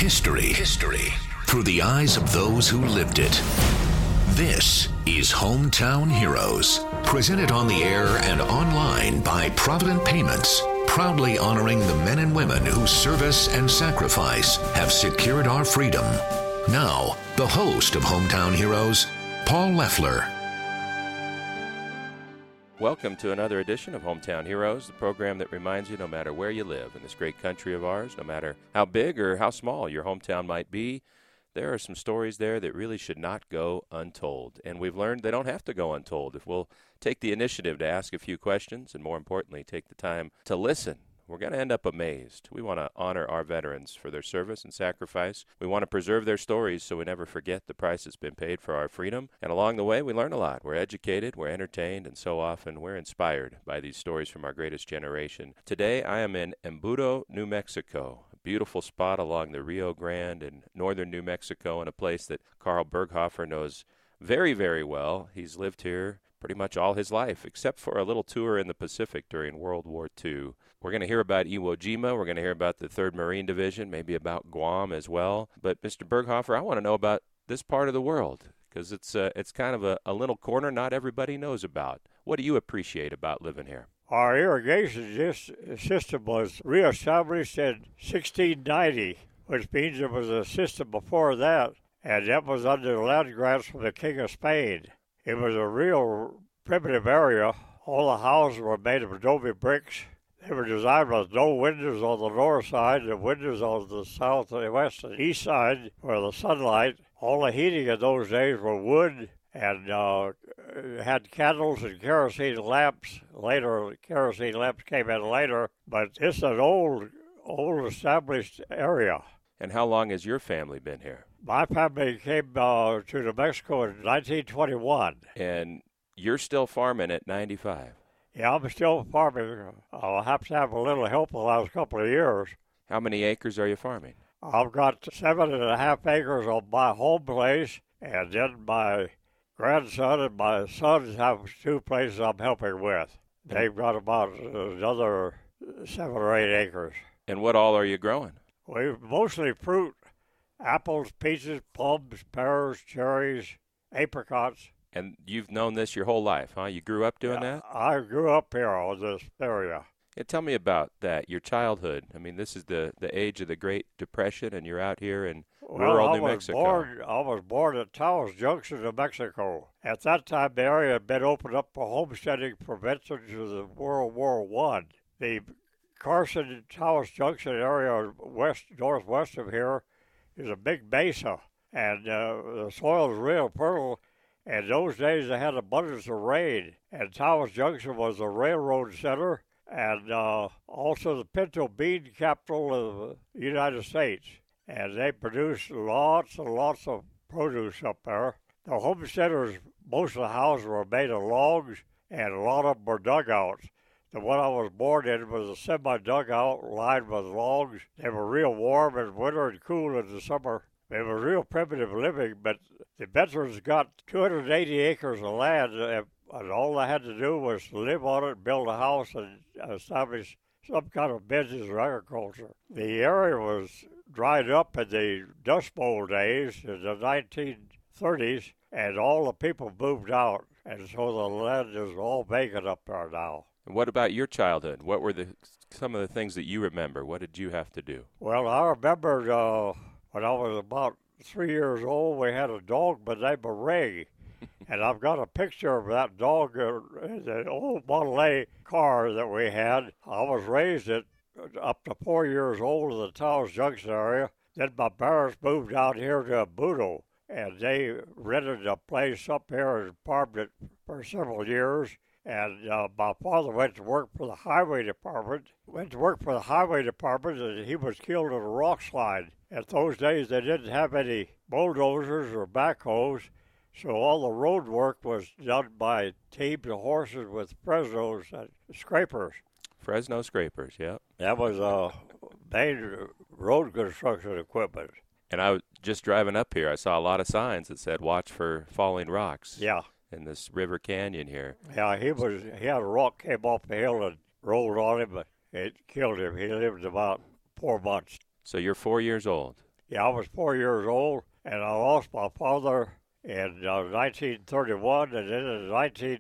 History through the eyes of those who lived it. This is Hometown Heroes, presented on the air and online by Provident Payments, proudly honoring the men and women whose service and sacrifice have secured our freedom. Now, the host of Hometown Heroes, Paul Leffler. Welcome to another edition of Hometown Heroes, the program that reminds you no matter where you live in this great country of ours, no matter how big or how small your hometown might be, there are some stories there that really should not go untold. And we've learned they don't have to go untold. If we'll take the initiative to ask a few questions and, more importantly, take the time to listen, we're going to end up amazed. We want to honor our veterans for their service and sacrifice. We want to preserve their stories so we never forget the price that's been paid for our freedom. And along the way, we learn a lot. We're educated, we're entertained, and so often we're inspired by these stories from our greatest generation. Today, I am in Embudo, New Mexico, a beautiful spot along the Rio Grande in northern New Mexico, and a place that Carl Berghofer knows very, very well. He's lived here pretty much all his life, except for a little tour in the Pacific during World War II. We're going to hear about Iwo Jima. We're going to hear about the 3rd Marine Division, maybe about Guam as well. But, Mr. Berghofer, I want to know about this part of the world because it's kind of a little corner not everybody knows about. What do you appreciate about living here? Our irrigation system was reestablished in 1690, which means there was a system before that, and that was under land grants from the King of Spain. It was a real primitive area. All the houses were made of adobe bricks. They were designed with no windows on the north side and windows on the south, and west, and east side for the sunlight. All the heating in those days were wood and had candles and kerosene lamps. Later, kerosene lamps came in later, but it's an old established area. And how long has your family been here? My family came to New Mexico in 1921. And you're still farming at 95? Yeah, I'm still farming. I'll have to have a little help the last couple of years. How many acres are you farming? I've got 7.5 acres on my home place, and then my grandson and my sons have 2 places I'm helping with. They've got about another 7 or 8 acres. And what all are you growing? We've mostly fruit, apples, peaches, plums, pears, cherries, apricots. And you've known this your whole life, huh? You grew up doing that? I grew up here in this area. Yeah, tell me about that, your childhood. I mean, this is the age of the Great Depression, and you're out here in rural New Mexico. I was born at Taos Junction, New Mexico. At that time, the area had been opened up for homesteading for veterans of the World War I. The Carson Taos Junction area northwest of here is a big mesa, and the soil is real fertile. In those days, they had abundance of rain, and Taos Junction was a railroad center and also the pinto bean capital of the United States. And they produced lots and lots of produce up there. The homesteaders, most of the houses were made of logs, and a lot of them were dugouts. The one I was born in was a semi-dugout lined with logs. They were real warm in winter and cool in the summer. It was real primitive living, but the veterans got 280 acres of land, and all they had to do was live on it, build a house, and establish some kind of business or agriculture. The area was dried up in the Dust Bowl days in the 1930s, and all the people moved out, and so the land is all vacant up there now. And what about your childhood? What were some of the things that you remember? What did you have to do? Well, I remember when I was about 3 years old, we had a dog by the name of Ray. And I've got a picture of that dog in the old Model A car that we had. I was raised up to 4 years old in the Taos Junction area. Then my parents moved out here to Embudo, and they rented a place up here and farmed it for several years. And my father went to work for the highway department. And he was killed in a rock slide. At those days, they didn't have any bulldozers or backhoes, so all the road work was done by teams of horses with Fresno's and scrapers. Fresno scrapers, yeah. That was main road construction equipment. And I was just driving up here. I saw a lot of signs that said, "Watch for falling rocks." Yeah. In this river canyon here. Yeah, he had a rock came off the hill and rolled on him, but it killed him. He lived about 4 months. So you're 4 years old. Yeah, I was 4 years old, and I lost my father in 1931, and then in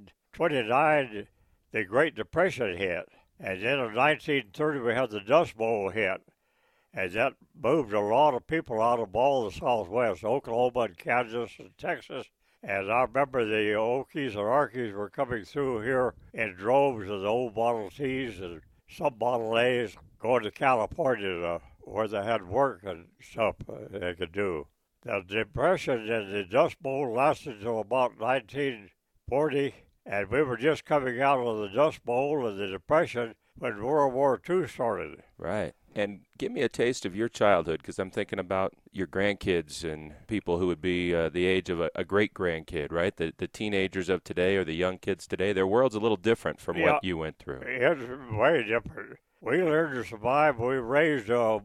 1929, the Great Depression hit. And then in 1930, we had the Dust Bowl hit, and that moved a lot of people out of all the Southwest, Oklahoma and Kansas and Texas. And I remember the Okies and Arkies were coming through here in droves of the old Model Ts and some Model A's, going to California where they had work and stuff they could do. The Depression and the Dust Bowl lasted until about 1940, and we were just coming out of the Dust Bowl and the Depression when World War II started. Right. And give me a taste of your childhood, because I'm thinking about your grandkids and people who would be the age of a great-grandkid, right? The teenagers of today or the young kids today, their world's a little different from what you went through. It's way different. We learned to survive. We raised during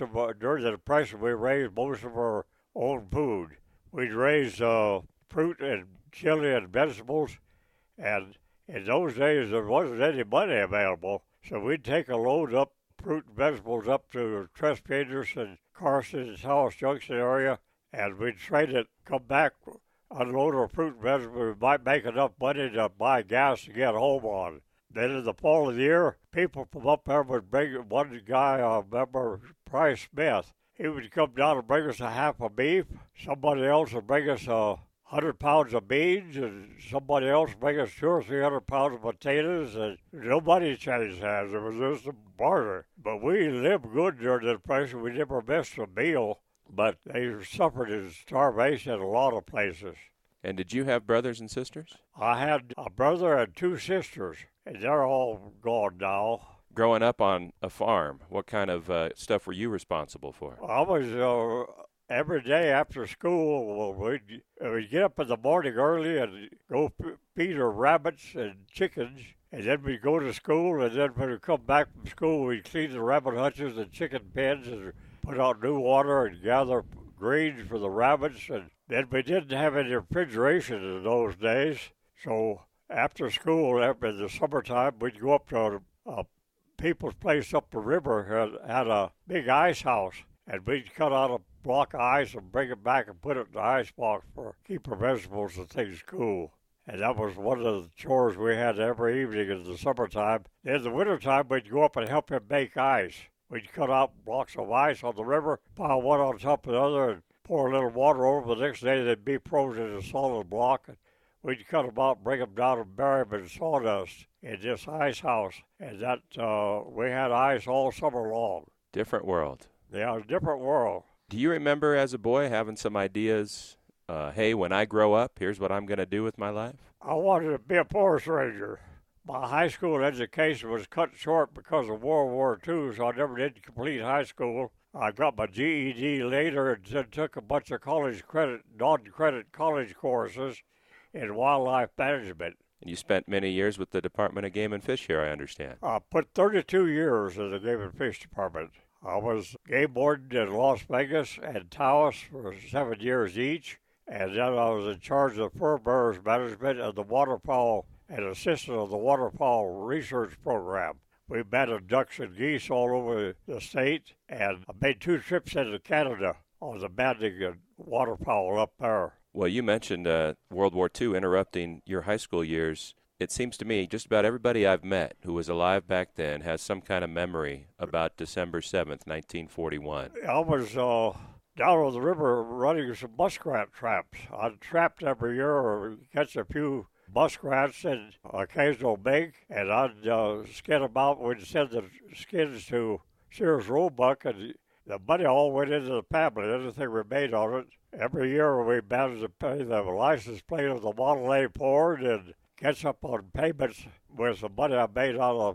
the Depression, we raised most of our own food. We'd raise fruit and chili and vegetables, and in those days there wasn't any money available, so we'd take a load up fruit and vegetables up to Tres and Carson and Taos Junction area, and we'd trade it, come back, unload our fruit and vegetables. We might make enough money to buy gas to get home on. Then in the fall of the year, people from up there would bring, one guy, I remember, Price Smith, he would come down and bring us a half of beef. Somebody else would bring us 100 pounds of beans, and somebody else bring us 200 or 300 pounds of potatoes, and nobody changed hands. It was just a barter. But we lived good during the Depression. We never missed a meal, but they suffered in starvation in a lot of places. And did you have brothers and sisters? I had a brother and 2 sisters, and they're all gone now. Growing up on a farm, what kind of stuff were you responsible for? I was every day after school, we'd get up in the morning early and go feed our rabbits and chickens, and then we'd go to school, and then when we come back from school, we'd clean the rabbit hutches and chicken pens and put out new water and gather greens for the rabbits. And then we didn't have any refrigeration in those days, so after school, in the summertime, we'd go up to a people's place up the river, had a big ice house, and we'd cut out a block of ice and bring it back and put it in the ice box for keep our vegetables and things cool. And that was one of the chores we had every evening in the summertime. In the wintertime, we'd go up and help him make ice. We'd cut out blocks of ice on the river, pile one on top of the other, and pour a little water over. The next day, they'd be frozen in a solid block. And we'd cut them out, bring them down, and bury them in sawdust in this ice house. And that we had ice all summer long. Different world. Yeah, a different world. Do you remember as a boy having some ideas, hey, when I grow up, here's what I'm going to do with my life? I wanted to be a forest ranger. My high school education was cut short because of World War II, so I never did complete high school. I got my GED later and then took a bunch of non-credit college courses in wildlife management. And you spent many years with the Department of Game and Fish here, I understand. I put 32 years in the Game and Fish Department. I was game warden in Las Vegas and Taos for 7 years each, and then I was in charge of fur bearers management and the waterfowl and assistant of the waterfowl research program. We managed ducks and geese all over the state, and I made 2 trips into Canada on the managing and waterfowl up there. Well, you mentioned World War II interrupting your high school years. It seems to me just about everybody I've met who was alive back then has some kind of memory about December 7th, 1941. I was down on the river running some muskrat traps. I'd trapped every year or catch a few muskrats and occasional mink, and I'd skin them out. We'd send the skins to Sears Roebuck, and the money all went into the family. Anything we made on it. Every year we managed to pay the license plate of the Model A Ford and catch up on payments with the money I made out of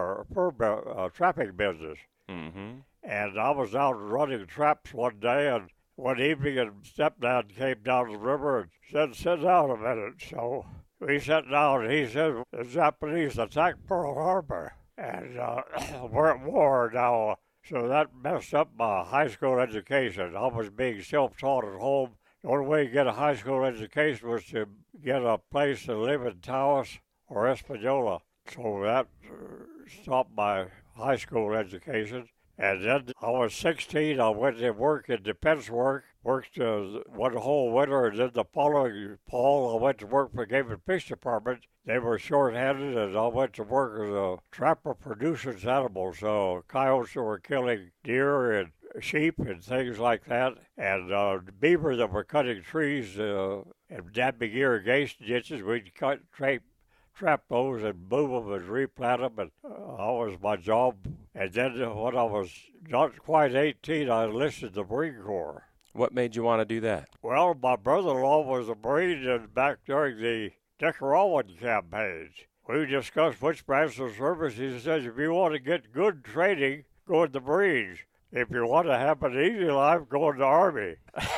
the trapping business. Mm-hmm. And I was out running traps one day, and one evening, and stepdad came down the river and said, "Sit down a minute." So we sat down, and he said, "The Japanese attacked Pearl Harbor, and we're at war now." So that messed up my high school education. I was being self-taught at home. The only way to get a high school education was to get a place to live in Taos or Espanola. So that stopped my high school education. And then I was 16. I went to work in defense work, worked one whole winter, and then the following fall I went to work for the Game and Fish Department. They were short-handed, and I went to work as a trapper for nuisance animals. So coyotes that were killing deer and sheep and things like that, and beaver that were cutting trees and damming irrigation ditches. We'd trap those and move them and replant them, and that was my job. And then when I was not quite 18, I enlisted the Marine Corps. What made you want to do that? Well, my brother-in-law was a Marine, and back during the Nicaraguan campaigns, we discussed which branch of service. He says, if you want to get good training, go in the Marines. If you want to have an easy life, go in the Army.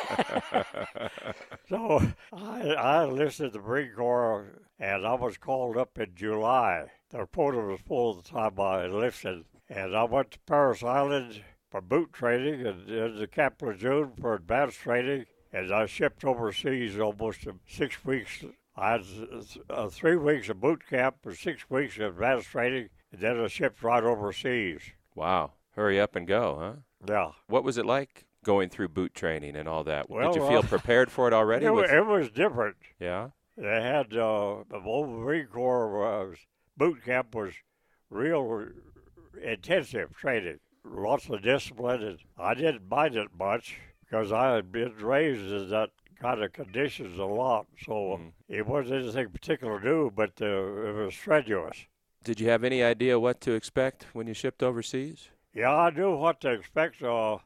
So I enlisted the Marine Corps, and I was called up in July. The quota was full at the time I enlisted. And I went to Parris Island for boot training, and then to Camp Lejeune for advanced training. And I shipped overseas almost 6 weeks. I had 3 weeks of boot camp and 6 weeks of advanced training, and then I shipped right overseas. Wow. Hurry up and go, huh? Yeah. What was it like going through boot training and all that? Well, did you feel prepared for it already? It was different. Yeah? They had the old Marine Corps boot camp was real intensive training, lots of discipline, and I didn't mind it much because I had been raised in that kind of conditions a lot, so it wasn't anything particular new, but it was strenuous. Did you have any idea what to expect when you shipped overseas? Yeah, I knew what to expect.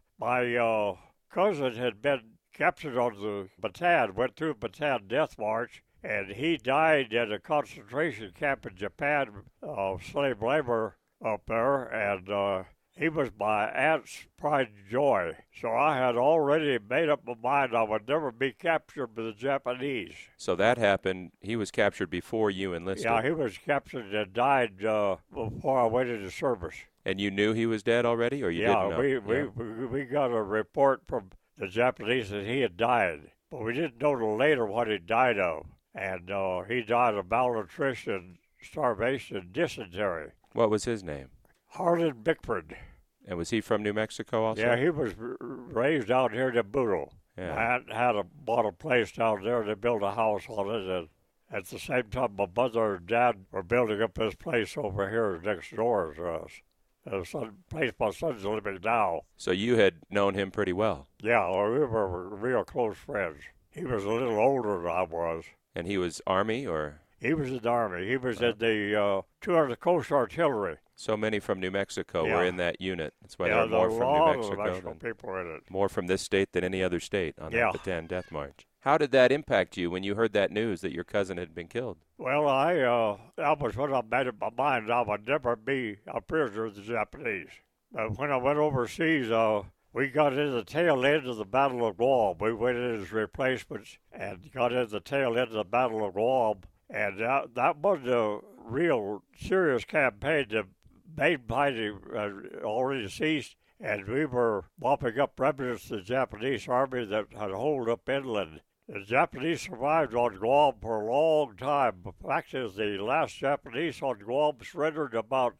My cousin had been captured on the Bataan, went through Bataan Death March, and he died at a concentration camp in Japan, slave labor up there, and he was my aunt's pride and joy. So I had already made up my mind I would never be captured by the Japanese. So that happened. He was captured before you enlisted. Yeah, he was captured and died before I went into service. And you knew he was dead already, or you didn't know? We got a report from the Japanese that he had died, but we didn't know till later what he died of. And he died of malnutrition, starvation, and dysentery. What was his name? Harlan Bickford. And was he from New Mexico also? Yeah, he was raised out here in Budo. Yeah. I bought a place down there. They built a house on it, and at the same time, my mother and dad were building up this place over here next door to us. The place my son's living now. So you had known him pretty well? Yeah, we were real close friends. He was a little older than I was. And he was Army, or? He was in the Army. He was in the 200 Coast Artillery. So many from New Mexico were in that unit. That's why there are more from New Mexico people in it. More from this state than any other state on that Bataan Death March. How did that impact you when you heard that news that your cousin had been killed? Well, that was when I made up my mind I would never be a prisoner of the Japanese. But when I went overseas, we got in the tail end of the Battle of Guam. We went in as replacements and got in the tail end of the Battle of Guam. And that was a real serious campaign. The main fighting already ceased, and we were mopping up remnants of the Japanese army that had holed up inland. The Japanese survived on Guam for a long time. The fact is, the last Japanese on Guam surrendered about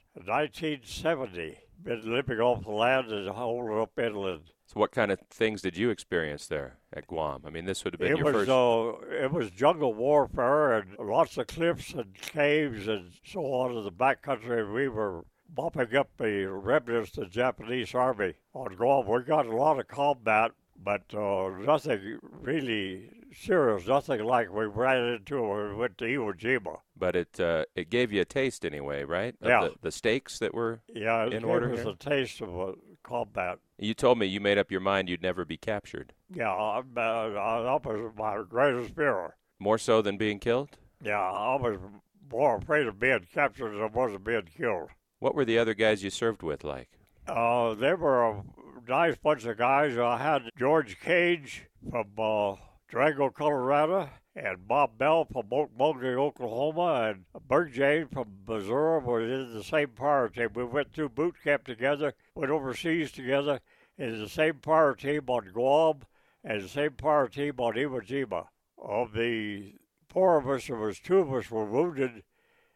1970. Been living off the land and holding up inland. So what kind of things did you experience there at Guam? I mean, this would have been your first... It was jungle warfare and lots of cliffs and caves and so on in the backcountry. We were mopping up the remnants of the Japanese army on Guam. We got a lot of combat, but nothing really serious, nothing like we ran into when we went to Iwo Jima. But it gave you a taste anyway, right? Of the stakes that were in order here? Yeah, it gave us a taste of combat. You told me you made up your mind you'd never be captured. Yeah, that was my greatest fear. More so than being killed? Yeah, I was more afraid of being captured than I was of being killed. What were the other guys you served with like? They were a nice bunch of guys. I had George Cage from Durango, Colorado, and Bob Bell from Okmulgee, Oklahoma, and Bert Jane from Missouri were in the same fire team. We went through boot camp together, went overseas together, in the same fire team on Guam and the same fire team on Iwo Jima. Of the four of us, there was two of us were wounded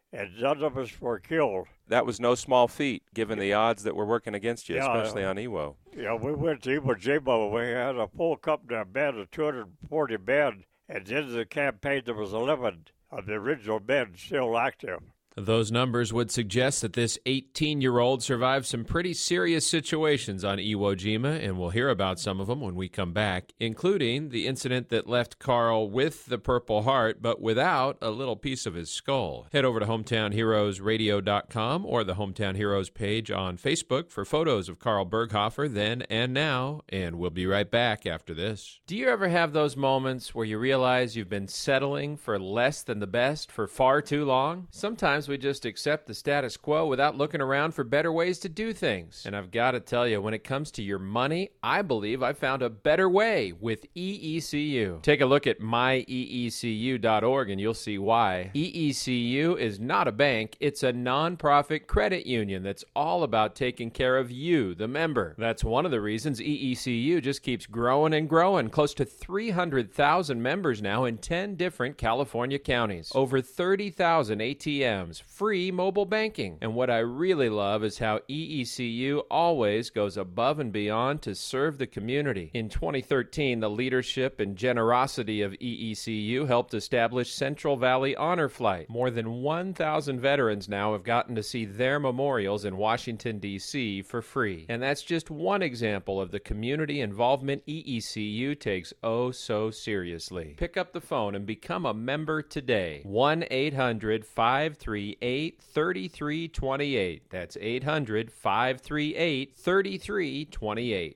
and none of us were killed. That was no small feat, given the odds that were working against you, especially on Iwo. Yeah, we went to Iwo Jima. We had a full company of men of 240 men, and at the end of the campaign, there was 11 of the original men still active. Those numbers would suggest that this 18-year-old survived some pretty serious situations on Iwo Jima, and we'll hear about some of them when we come back, including the incident that left Carl with the Purple Heart, but without a little piece of his skull. Head over to HometownHeroesRadio.com or the Hometown Heroes page on Facebook for photos of Carl Berghofer then and now, and we'll be right back after this. Do you ever have those moments where you realize you've been settling for less than the best for far too long? Sometimes we just accept the status quo without looking around for better ways to do things. And I've got to tell you, when it comes to your money, I believe I found a better way with EECU. Take a look at myeecu.org and you'll see why. EECU is not a bank, it's a nonprofit credit union that's all about taking care of you, the member. That's one of the reasons EECU just keeps growing and growing. Close to 300,000 members now in 10 different California counties. Over 30,000 ATMs. Free mobile banking. And what I really love is how EECU always goes above and beyond to serve the community. In 2013, the leadership and generosity of EECU helped establish Central Valley Honor Flight. More than 1,000 veterans now have gotten to see their memorials in Washington, D.C. for free. And that's just one example of the community involvement EECU takes oh so seriously. Pick up the phone and become a member today. 1-800-538-3328. That's 800-538-3328.